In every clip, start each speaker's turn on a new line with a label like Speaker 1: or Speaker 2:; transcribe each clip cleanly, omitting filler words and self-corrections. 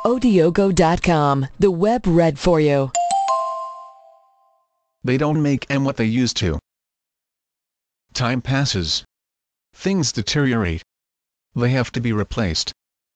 Speaker 1: Odiogo.com, the web read for you.
Speaker 2: They don't make them what they used to. Time passes. Things deteriorate. They have to be replaced.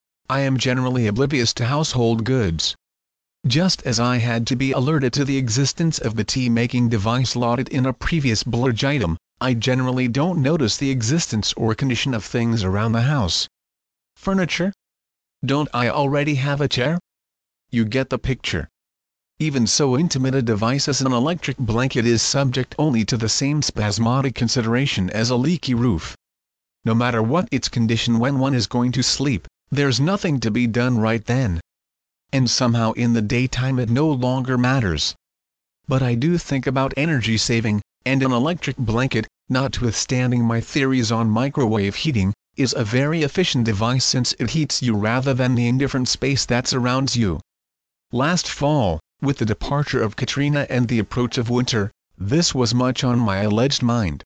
Speaker 2: I am generally oblivious to household goods. Just as I had to be alerted to the existence of the tea-making device lauded in a previous blurge item, I generally don't notice the existence or condition of things around the house. Furniture? Don't I already have a chair? You get the picture. Even so intimate a device as an electric blanket is subject only to the same spasmodic consideration as a leaky roof. No matter what its condition when one is going to sleep, there's nothing to be done right then. And somehow in the daytime it no longer matters. But I do think about energy saving, and an electric blanket, notwithstanding my theories on microwave heating, is a very efficient device since it heats you rather than the indifferent space that surrounds you. Last fall, with the departure of Katrina and the approach of winter, this was much on my alleged mind.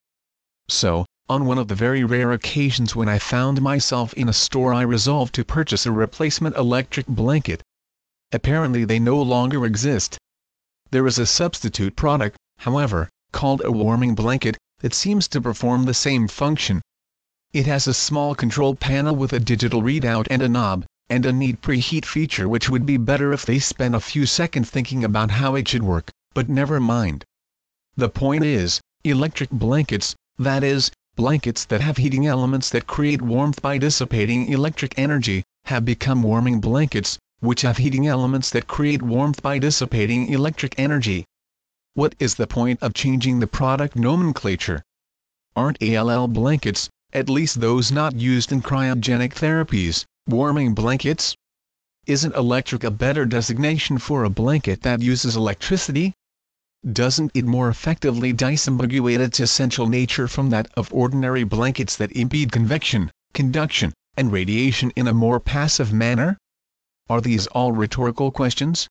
Speaker 2: So, on one of the very rare occasions when I found myself in a store, I resolved to purchase a replacement electric blanket. Apparently they no longer exist. There is a substitute product, however, called a warming blanket, that seems to perform the same function. It has a small control panel with a digital readout and a knob, and a neat preheat feature which would be better if they spent a few seconds thinking about how it should work, but never mind. The point is, electric blankets, that is, blankets that have heating elements that create warmth by dissipating electric energy, have become warming blankets, which have heating elements that create warmth by dissipating electric energy. What is the point of changing the product nomenclature? Aren't ALL blankets, at least those not used in cryogenic therapies, warming blankets? Isn't electric a better designation for a blanket that uses electricity? Doesn't it more effectively disambiguate its essential nature from that of ordinary blankets that impede convection, conduction, and radiation in a more passive manner? Are these all rhetorical questions?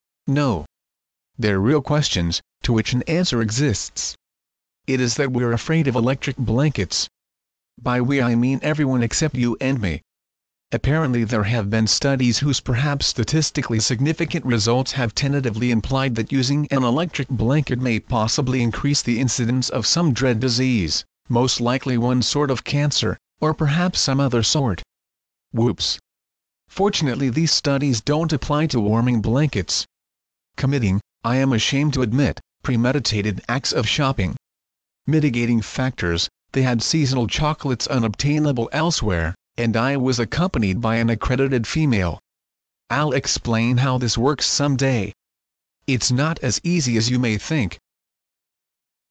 Speaker 2: No. They're real questions, to which an answer exists. It is that we're afraid of electric blankets. By we I mean everyone except you and me. Apparently there have been studies whose perhaps statistically significant results have tentatively implied that using an electric blanket may possibly increase the incidence of some dread disease, most likely one sort of cancer, or perhaps some other sort. Whoops. Fortunately these studies don't apply to warming blankets. Committing, I am ashamed to admit, premeditated acts of shopping. Mitigating factors, they had seasonal chocolates unobtainable elsewhere, and I was accompanied by an accredited female. I'll explain how this works someday. It's not as easy as you may think,